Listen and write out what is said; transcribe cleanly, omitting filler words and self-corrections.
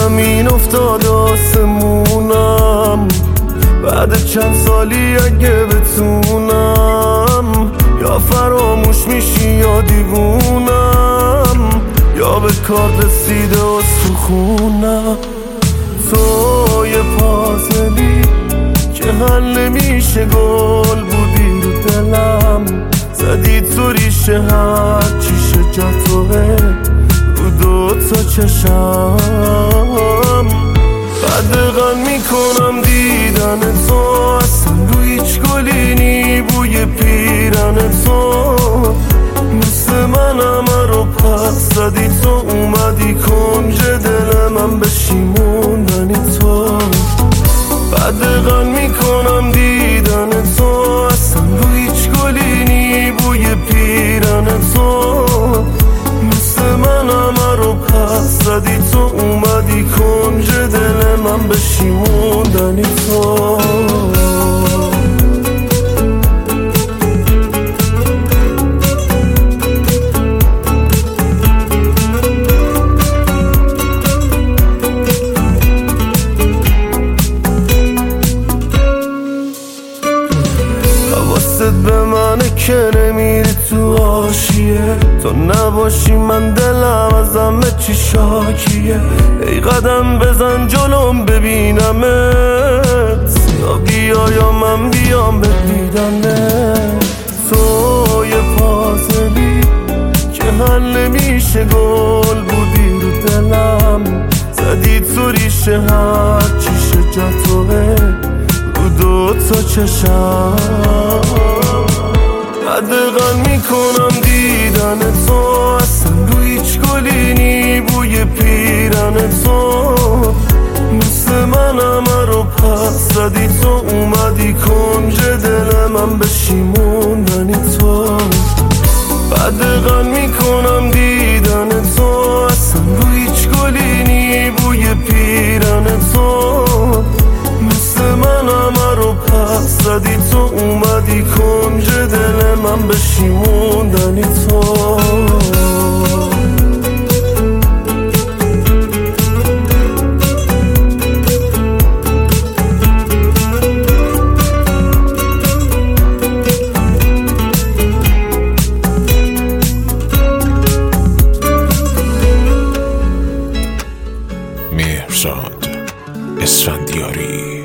زمین افتاد آسمونم، بعد چند سالی اگه بتونم یا فراموش میشی یا دیوونم، یا به کار رسیده استخونم. تو یه پازلی که حل نمیشه گل بودی رو دلم، زدی تو ریشه هر چی شجرتوه رو دوتا چشم. قدغن میکنم دیدن تو، اصلا رو هیچ گلی نی بوی پیرن تو، مثل من همه رو پس زدی تو، اومدی کنج دل من بشیموندنی تو. قدغن میکنم دیدن تو، اصلا رو هیچ گلی نی بوی پیرن تو، مثل من همه رو پس زدی تو، اومدی کنج دل من بشیموندنی تو. حواست به منه که نمیری تو حاشیه، تو نباشی من دلم از همه چی شاکیه. ای قدم بزن جلوم ببینمت، یا بیا یا من بیام بدیدمت. تو یه پازلی که حل نمیشه گل بودی رو دلم، زدی تو ریشه هر چی شجرتوه رو دوتا چشم. قدغن میکنم دیدن تو، اصلا رو هیچ گلی نی بوی پیرن تو، مثل من همه رو پس زدی تو، اومدی کنج دل من بشیموندنی تو. قدغن میکنم دیدن تو، اصلا رو هیچ گلی نی بوی پیرن تو، مثل من همه رو پس زدی تو، اومدی کنج دل من بشیموندنی تو. مهرزاد اسفندیاری.